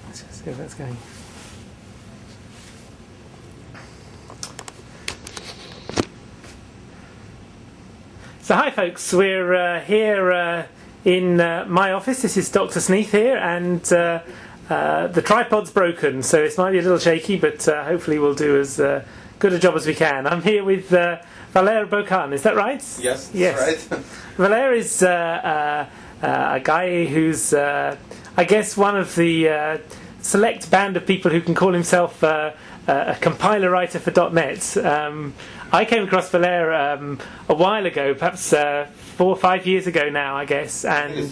Let's just see if that's going. So hi folks, we're here in my office. This is Dr. Sneath here, and the tripod's broken, so it might be a little shaky, but hopefully we'll do as good a job as we can. I'm here with Valère Bocane, is that right? Yes, yes. Right. Valère is a guy who's, I guess, one of the select band of people who can call himself a compiler writer for .NET. I came across Valère a while ago, perhaps 4 or 5 years ago now, I guess, and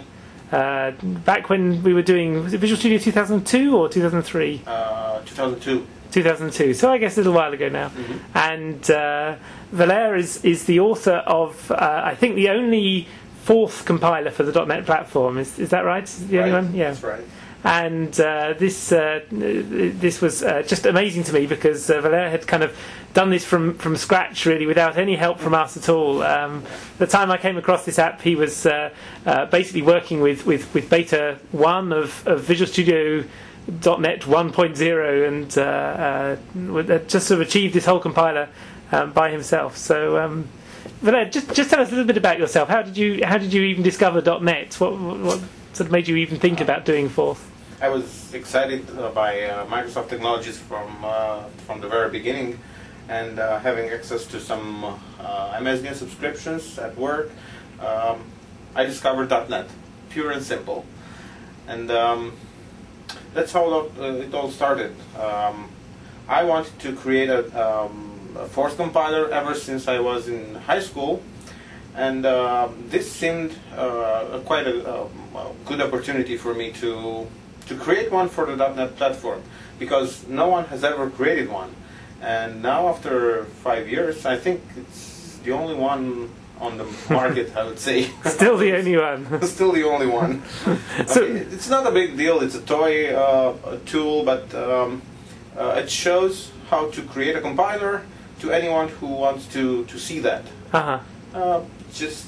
back when we were doing, was it Visual Studio 2002 or 2003? 2002. 2002, so I guess a little while ago now. Mm-hmm. And Valère is the author of, I think, the only fourth compiler for the .NET platform. Is that right? The only one? Yeah. That's right. And this was just amazing to me because Valère had kind of done this from scratch, really, without any help from us at all. The time I came across this app, he was basically working with beta 1 of Visual Studio .NET 1.0 and just sort of achieved this whole compiler by himself. So, Valère, just tell us a little bit about yourself. How did you even discover .NET? What sort of made you even think about doing Forth? I was excited by Microsoft technologies from the very beginning, and having access to some MSDN subscriptions at work, I discovered .NET, pure and simple, and that's how it all started. I wanted to create a Forth compiler ever since I was in high school, and this seemed quite a good opportunity for me to create one for the .NET platform, because no one has ever created one. And now, after 5 years, I think it's the only one on the market, I would say. Still the only one. Still the only one. So, it's not a big deal. It's a toy tool, but it shows how to create a compiler to anyone who wants to see that. Just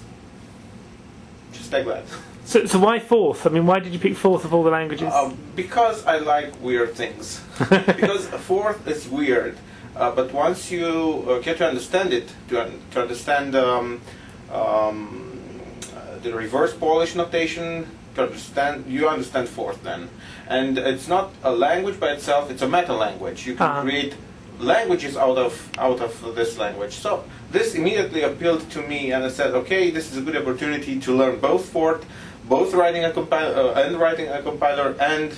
like that. So why Forth? I mean, why did you pick Forth of all the languages? Because I like weird things. Because Forth is weird, but once you get to understand it, to understand the reverse Polish notation, you understand Forth then. And it's not a language by itself; it's a meta language. You can create languages out of this language. So this immediately appealed to me, and I said, okay, this is a good opportunity to learn both Forth, both writing a compiler and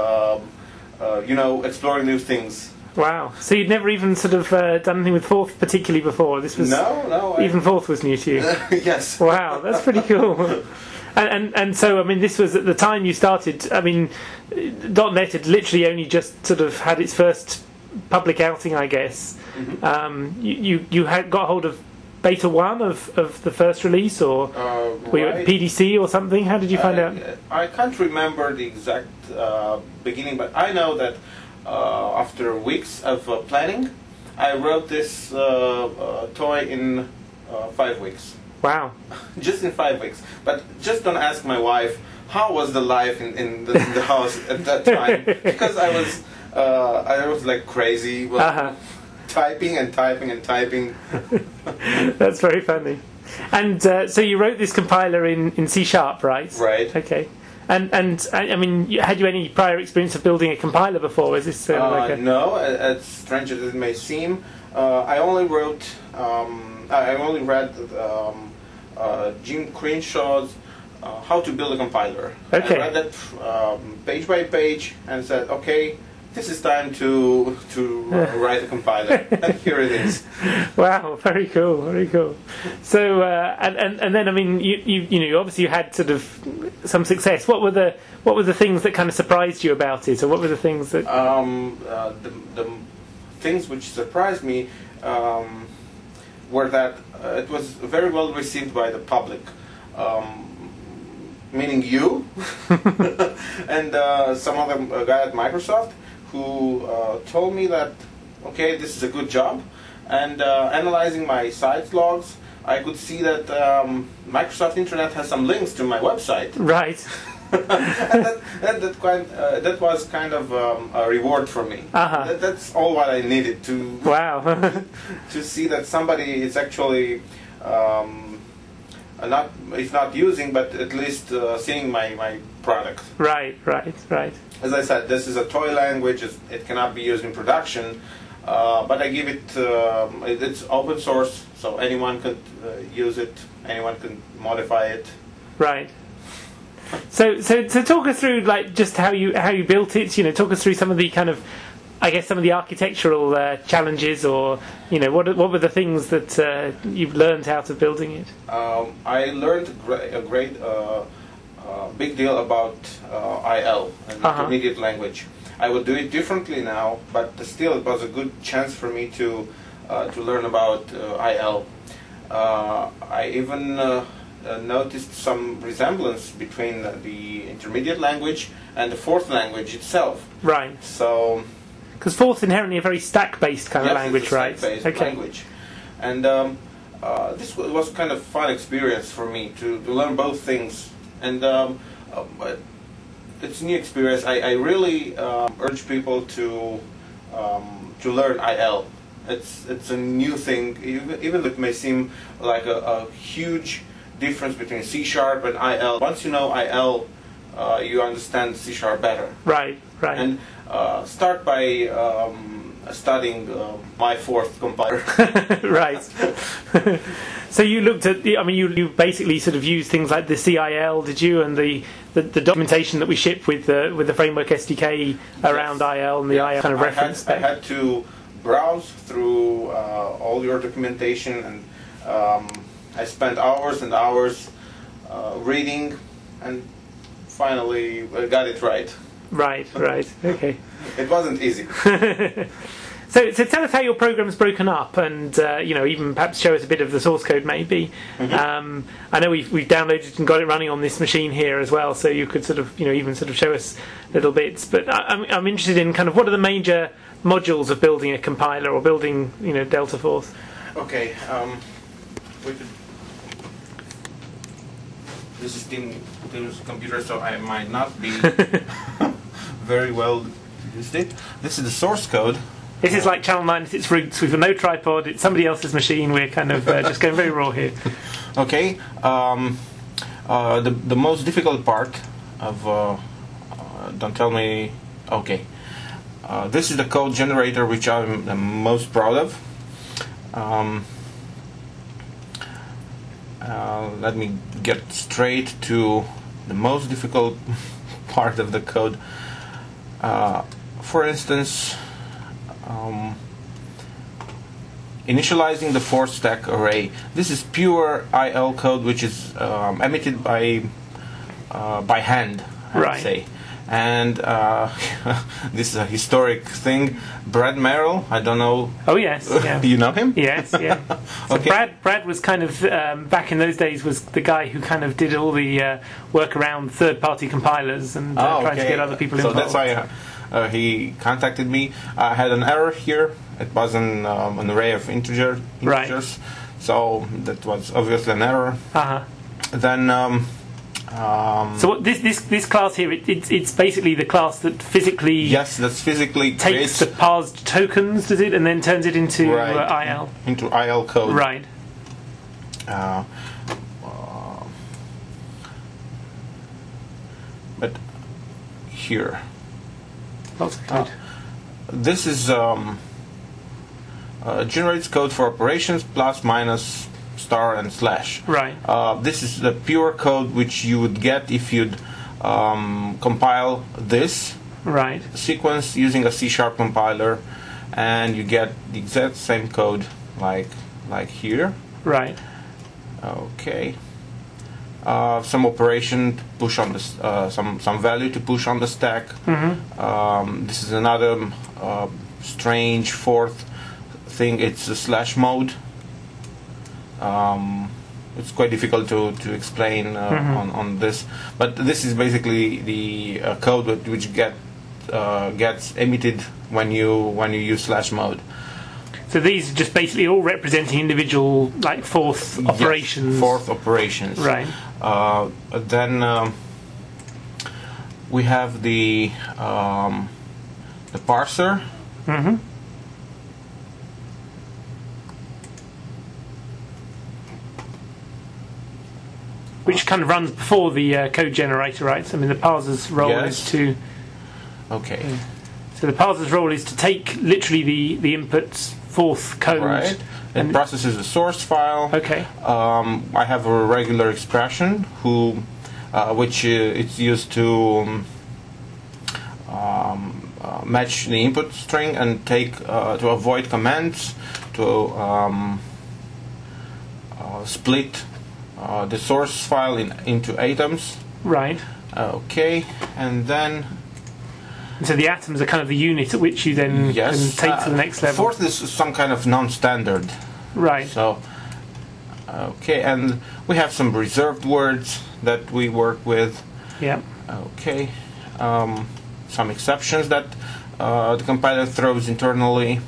exploring new things. Wow! So you'd never even sort of done anything with Forth particularly before. This was even Forth was new to you. Yes. Wow, that's pretty cool. And so, I mean, this was at the time you started. I mean, .NET had literally only just sort of had its first public outing, I guess. Mm-hmm. You had got hold of beta 1 of the first release, or were you at PDC or something? How did you find out? I can't remember the exact beginning, but I know that after weeks of planning, I wrote this toy in 5 weeks. Wow. Just in 5 weeks. But just don't ask my wife how was the life in the house at that time, because I was like crazy, typing and typing and typing. That's very funny. And so you wrote this compiler in C#, right? Right. Okay. And I mean, had you any prior experience of building a compiler before? Is this no? As strange as it may seem, I only wrote. I only read Jim Crenshaw's How to Build a Compiler. Okay. I read that page by page and said, okay, this is time to write a compiler, and here it is. Wow, very cool, very cool. So and then I mean you obviously you had sort of some success. What were the things that kind of surprised you about it, or what were the things that? The things which surprised me were that it was very well received by the public. Meaning you and some other guy at Microsoft who told me that, okay, this is a good job, and analyzing my site logs, I could see that Microsoft Internet has some links to my website. Right. And that was kind of a reward for me. That's all what I needed to. Wow. To see that somebody is actually not, if not using, but at least seeing my product. Right. As I said, this is a toy language. It cannot be used in production, but I give it. It's open source, so anyone could use it. Anyone can modify it. Right. So talk us through like just how you built it. You know, talk us through some of the kind of, I guess, some of the architectural challenges, or you know, what were the things that you've learned out of building it? I learned a great big deal about IL, an intermediate language. I would do it differently now, but still, it was a good chance for me to learn about IL. I even noticed some resemblance between the intermediate language and the Forth language itself. Right. So, because Forth's inherently a very stack-based kind of language, it's a right? Stack-based language, and this was kind of fun experience for me to learn both things, and it's a new experience. I really urge people to learn IL. It's a new thing, even though it may seem like a huge difference between C# and IL. Once you know IL, you understand C# better. Right. And start by studying my Forth compiler. Right. So you looked at you basically sort of used things like the CIL, did you, and the documentation that we ship with the framework SDK around IL and the IL kind of reference. I had to browse through all your documentation, and I spent hours and hours reading, and finally got it right. Right. Okay. It wasn't easy. So tell us how your program's broken up, and even perhaps show us a bit of the source code, maybe. Mm-hmm. I know we've downloaded and got it running on this machine here as well, so you could sort of even sort of show us little bits. But I'm interested in kind of what are the major modules of building a compiler or building Delta Forth. Okay. This is Tim's computer, so I might not be very well used it. This is the source code. This is like Channel 9 at its roots. We've got no tripod. It's somebody else's machine. We're kind of just going very raw here. Okay. The most difficult part of don't tell me. Okay. This is the code generator which I'm the most proud of. Let me get straight to the most difficult part of the code. For instance, initializing the Forth stack array. This is pure IL code which is emitted by hand, I would say. And this is a historic thing. Brad Merrill, I don't know. Oh yes, yeah. You know him? Yes, yeah. So Okay. Brad was kind of back in those days was the guy who kind of did all the work around third-party compilers and trying to get other people involved. So that's why he contacted me. I had an error here. It was an array of integers. Right. So that was obviously an error. Then. So what, this class here, it's basically the class that physically that's physically takes the parsed tokens, does it, and then turns it into IL. Into IL code. Right. But here, Lots of code. this is generates code for operations plus, minus, star, and slash. Right. This is the pure code which you would get if you'd compile this sequence using a C# compiler, and you get the exact same code like here. Right. Okay. Some operation to push on this, some value to push on the stack. This is another strange Forth thing. It's a slash mode. It's quite difficult to explain on this, but this is basically the code which gets emitted when you use slash mode. So these are just basically all representing individual Forth operations. Yes, Forth operations. Right. Then we have the parser. Mm-hmm. Which kind of runs before the code generator, right? I mean, the parser's role Yes. is to... Okay. So the parser's role is to take literally the input's forth code. Right. It and processes a source file. Okay. I have a regular expression which it's used to match the input string and take to avoid comments, to split the source file into atoms. Right. Okay, and then So the atoms are kind of the unit at which you then yes, can take to the next level. Fourth is some kind of non-standard. Right. So, okay, and we have some reserved words that we work with. Yeah. Okay, some exceptions that the compiler throws internally.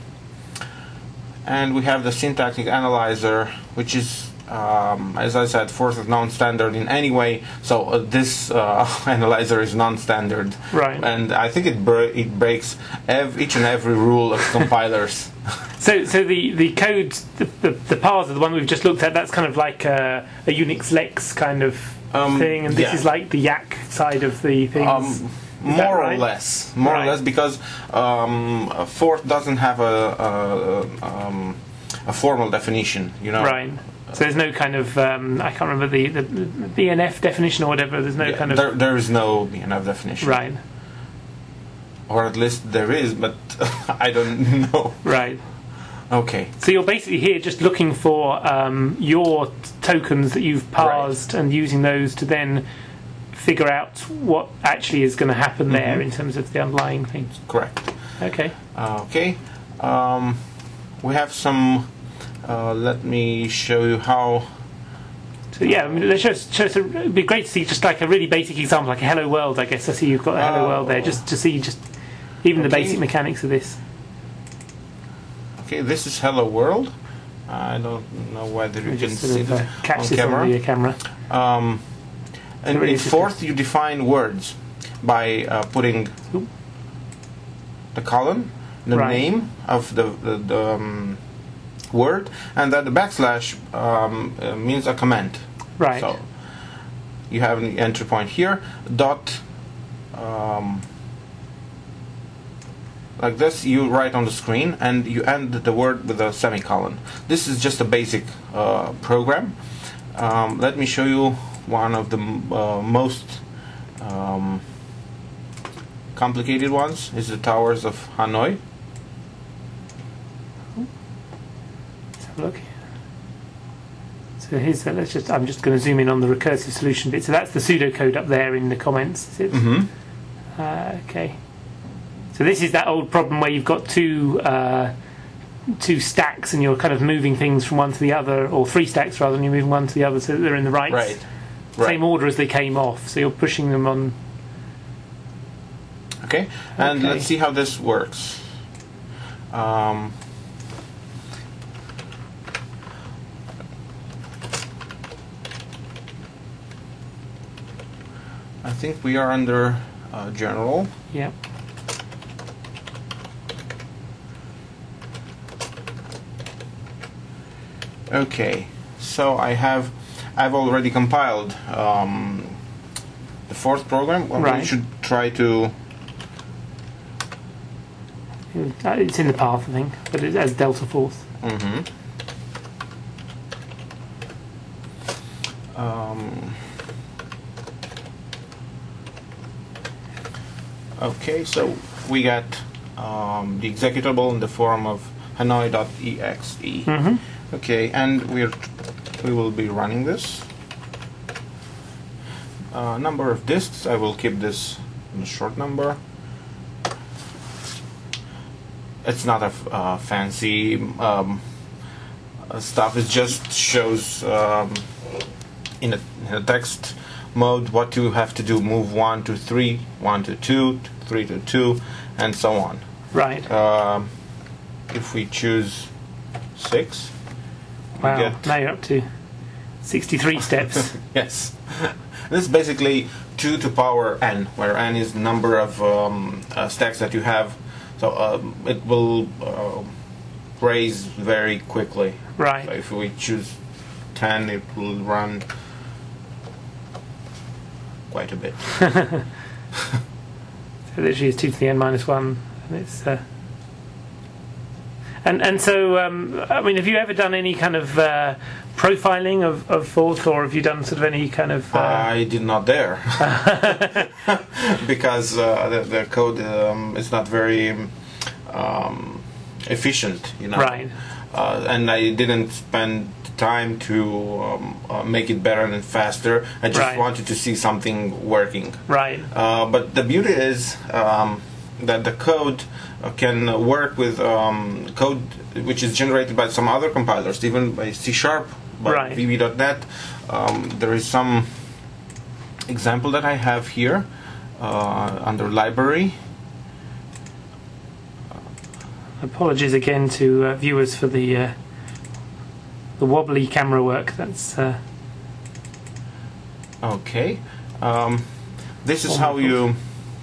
And we have the syntactic analyzer, which is, as I said, fourth is non-standard in any way. So this analyzer is non-standard. Right. And I think it breaks each and every rule of compilers. So the code, the parser, the one we've just looked at, that's kind of like a Unix Lex kind of thing, and this yeah. is like the Yak side of the things. More right? or less, more Right. or less, because Forth doesn't have a formal definition, you know. Right. So there's no kind of I can't remember the BNF definition or whatever. There's no Yeah, kind of there is no BNF definition, right. or at least there is, but I don't know. Right. Okay. So you're basically here just looking for your tokens that you've parsed and using those to then figure out what actually is going to happen there in terms of the underlying thing. Correct. Okay. Okay. We have some. Let me show you how. So yeah, I mean, let's it'd be great to see just like a really basic example, like a Hello World. I guess I see you've got a Hello World there, just to see even the basic mechanics of this. Okay, this is Hello World. I don't know whether you can Just see sort of, it catch on this camera. on the camera. And really in Forth, you define words by putting the colon, the Right. name of the word, and then the backslash means a comment. Right. So you have the entry point here, dot, like this, you write on the screen, and you end the word with a semicolon. This is just a basic program. Let me show you one of the most complicated ones. Is the Towers of Hanoi. Let's have a look. So here's I'm just going to zoom in on the recursive solution bit. So that's the pseudocode up there in the comments. Is it? Mm-hmm. Okay. So this is that old problem where you've got two stacks and you're kind of moving things from one to the other, or three stacks rather, and you're moving one to the other so that they're in the right. Same order as they came off. So you're pushing them on. Okay, and Okay. let's see how this works. I think we are under general. Yeah. Okay, so I've already compiled the Forth program. Well, Right. we should try to. It's in the path, I think, but it's as delta forth. Mm-hmm. Okay, so we got the executable in the form of Hanoi.exe. Mm-hmm. Okay, and we will be running this. Number of disks, I will keep this in a short number. It's not a fancy stuff. It just shows in a text mode what you have to do. Move 1 to 3, 1 to 2, 3 to 2, and so on. Right. If we choose 6, we Wow. get Now you're up to 63 steps. Yes. This is basically 2 to power n, where n is the number of stacks that you have. So it will raise very quickly. Right. So if we choose 10, it will run quite a bit. So literally it's 2 to the n minus 1, and it's. And so, I mean, have you ever done any kind of profiling of Forth, or have you done sort of any kind of... I did not dare. Because the code is not very efficient, you know. Right. And I didn't spend time to make it better and faster. I just Right. wanted to see something working. Right. But the beauty is that the code can work with code which is generated by some other compilers, even by C#, by Right. VB.NET. There is some example that I have here under library. Apologies again to viewers for the wobbly camera work. That's Okay. This is how you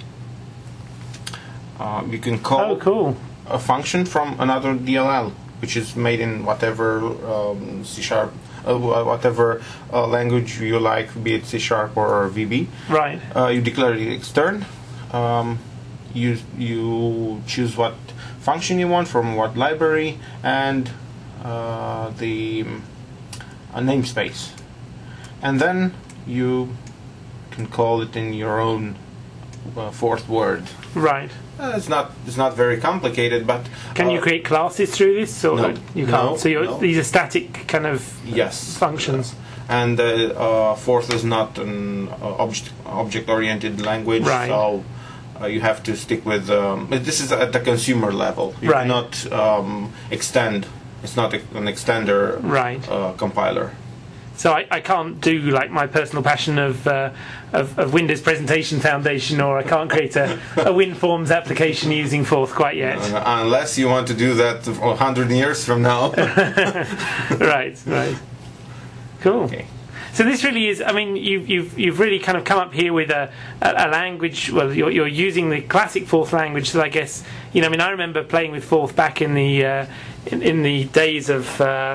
can call oh, cool. a function from another DLL, which is made in whatever C#, whatever language you like, be it C# or VB. Right. You declare it extern. You choose what function you want from what library, and the namespace, and then you can call it in your own Forth word. Right. It's not very complicated, but Can you create classes through this, or No. you can't? No, So no. these are static kind of yes, functions. and Forth is not an object-oriented language, Right. so you have to stick with. This is at the consumer level. You Right. cannot extend. It's not an extender Right. compiler. So I can't do like my personal passion of Windows Presentation Foundation, or I can't create a WinForms application using Forth quite yet. Unless you want to do that 100 years from now. Right. Cool. Okay. So this really is. I mean, you've really kind of come up here with a language. Well, you're using the classic Forth language. So I guess I mean, I remember playing with Forth back in the days of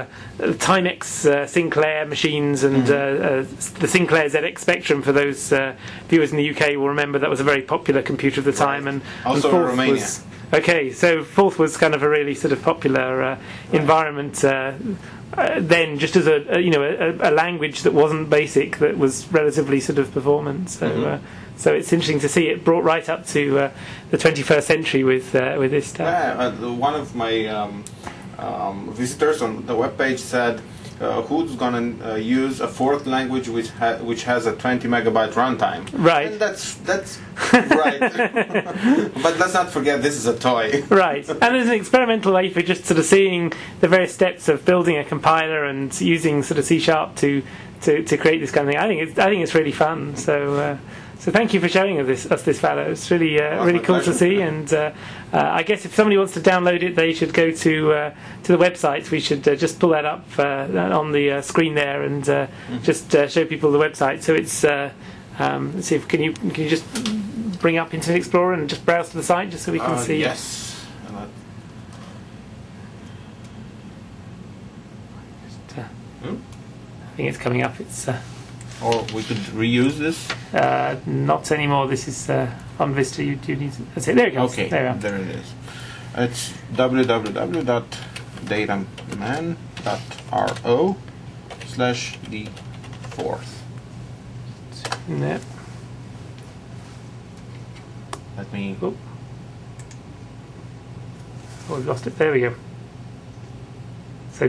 Timex Sinclair machines and the Sinclair ZX Spectrum. For those viewers in the UK, will remember that was a very popular computer at the time. And Also in Forth Romania. was, okay, so Forth was kind of a really sort of popular environment. Then, just as a language that wasn't basic, that was relatively sort of performant. So, so it's interesting to see it brought right up to the 21st century with this stuff. Yeah, one of my visitors on the webpage said, "Who's gonna use a Forth language which has a 20 megabyte runtime?" Right. And that's right. But let's not forget, this is a toy. Right, and there's an experimental way for just sort of seeing the various steps of building a compiler and using sort of C# to create this kind of thing. I think it's really fun. So thank you for showing us this Fallow. It's really really cool to see. And I guess if somebody wants to download it, they should go to the website. We should just pull that up on the screen there and just show people the website. So it's let's see if can you just bring up Internet Explorer and just browse to the site just so we can see. Yes. I think it's coming up. It's Or we could reuse this. not anymore. This is on Vista. You need. That's it. There it goes. Okay, There we are. there it is. It's www.dataman.ro/d4th. Yeah. Let me. Oh, we've lost it. There we go. So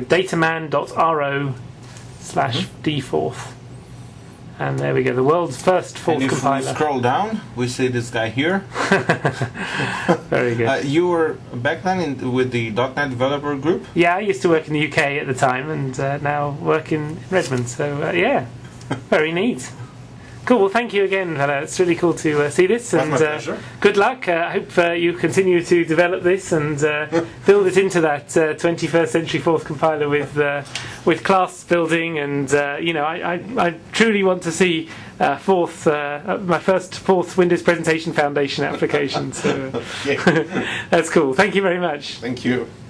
dataman.ro/d4th. And there we go, the world's first Forth And if compiler. we scroll down, we see this guy here. Very good. You were back then with the .NET developer group? Yeah, I used to work in the UK at the time, and now work in Redmond. So yeah, very neat. Cool. Well, thank you again, Vala. It's really cool to see this, That's and my pleasure. good luck. I hope you continue to develop this and build it into that 21st century Forth compiler with class building, and I truly want to see Forth, my first Forth Windows Presentation Foundation application. So Okay. that's cool. Thank you very much. Thank you.